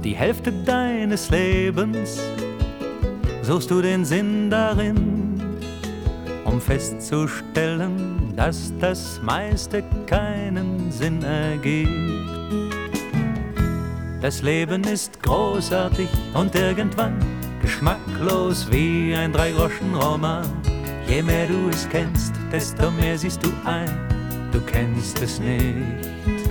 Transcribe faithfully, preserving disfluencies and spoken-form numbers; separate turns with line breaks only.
die Hälfte deines Lebens suchst du den Sinn darin, um festzustellen, dass das meiste keinen Sinn ergibt. Das Leben ist großartig und irgendwann geschmacklos wie ein Drei-Groschen-Roman. Je mehr du es kennst, desto mehr siehst du ein, du kennst es nicht.